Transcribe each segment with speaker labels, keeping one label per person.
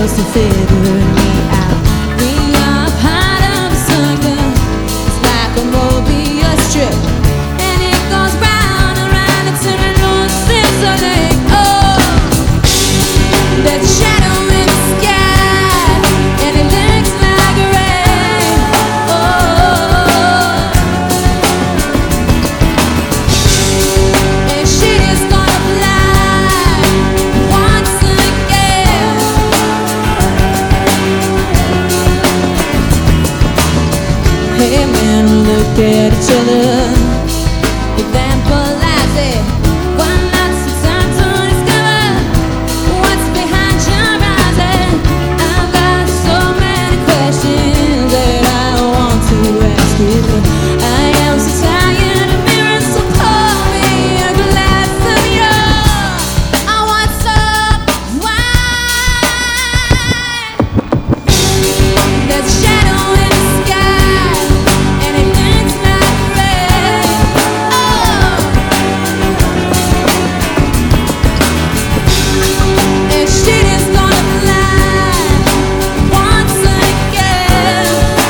Speaker 1: just to figure me out. We are part of the circle. It's like a Mobius strip, and it goes round and round until it loses a leg. Oh, that shadow in the sky, and it looks like rain. Oh, and shit is gonna fly once again. Hey man, look at each other, evangelize it. One last time to discover what's behind your eyes. And I've got so many questions that I want to ask you. I am so tired of mirrors, so pour me a glass of yours. I want some wine. There's a shadow in the sky, and it looks like rain. Oh, and shit is gonna fly once again.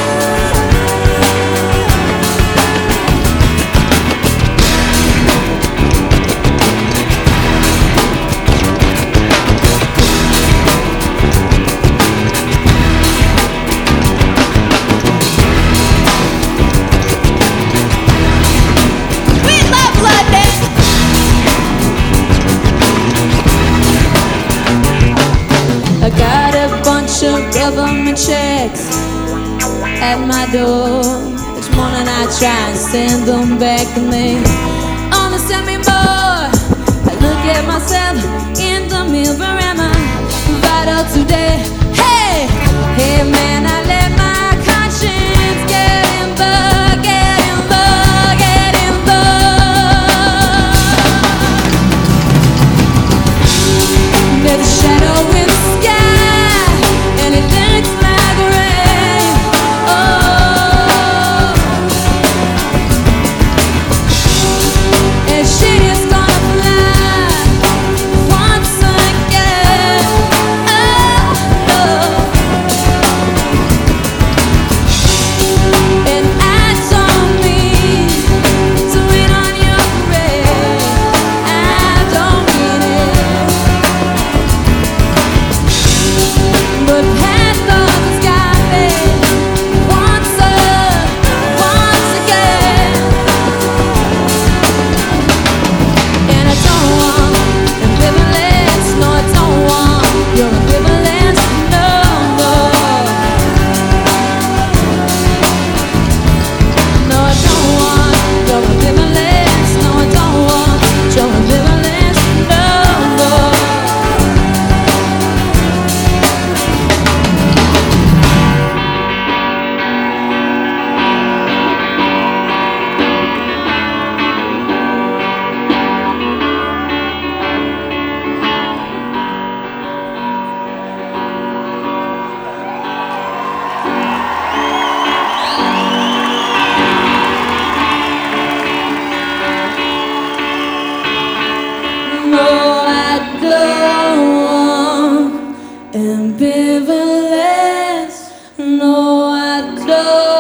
Speaker 1: We love London. I got a bunch of government checks at my door. Each morning I try and send them back to me. Only send me more. I look at myself in the mirror. Am I vital today? Hey, hey man, I let my conscience get involved, get involved, get involved. There's a shadow in the sky, and it looks like rain. Oh, and shit is gonna fly once again. Oh, oh. And I don't mean to rain on your parade. I don't mean it. But past all the sky once again. And I don't want ambivalence, no, I don't want your ambivalence, no, no. No, I don't want your ambivalence, no, I don't want your ambivalence, no, no. No, I don't want ambivalence. No, I don't.